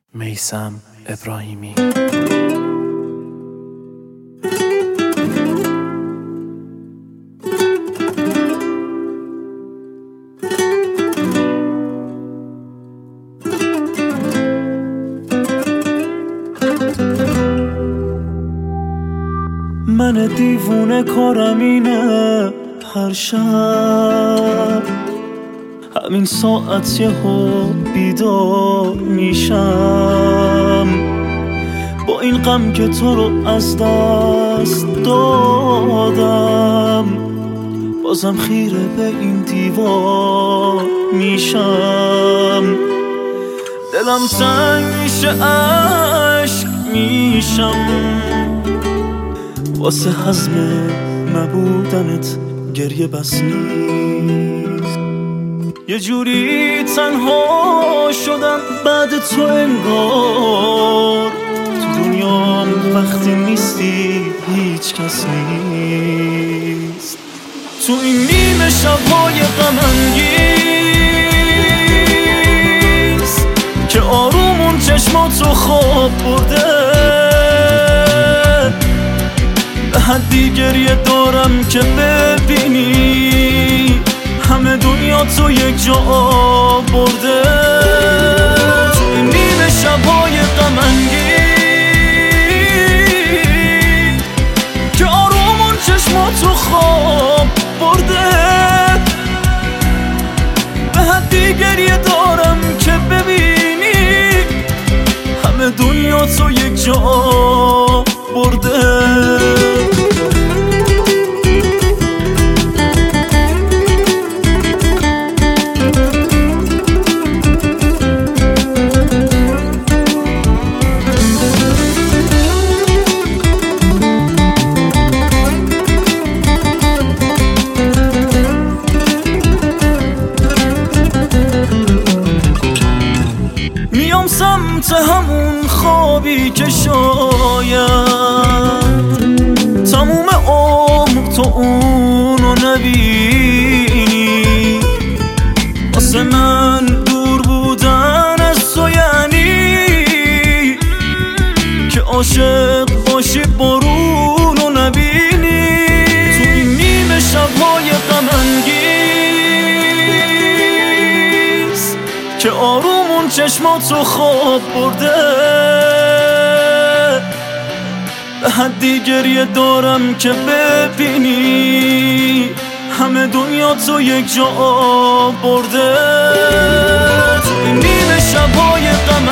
میثم ابراهیمی. من دیوونه کارم اینه، هر شب همین ساعت یهو بیدار میشم، با این غم که تو رو از دست دادم، بازم خیره به این دیوار میشم. دلم تنگ میشه، عشق میشم، واسه حزم نبودنت گریه بس نیست. یه جوری تنها شدم بعد تو، انگار تو دنیام وقتی نیستی هیچ کس نیست. تو این نیمه شب‌های غم انگیز که آرومون چشماتو خواب برده، به حدی گریه دارم که ببینی همه دنیا تو یک جا برده. تو این نیمه شب‌های غم انگیز که آرومون چشماتو خواب برده، به حدی گریه دارم که ببینی همه دنیا تو یک جا برده. میام سمت همون خوابی که شاید تموم عمر تو اونو نبینی. واسه من دور بودن از تو یعنی که عاشق باشی بارونو نبینی. تو این نیمه شب‌های غم انگیز که آرومون چشماتو خواب برده، به حدی گریه دارم که ببینی همه دنیا تو یک جا برده. تو این نیمه شب‌های غم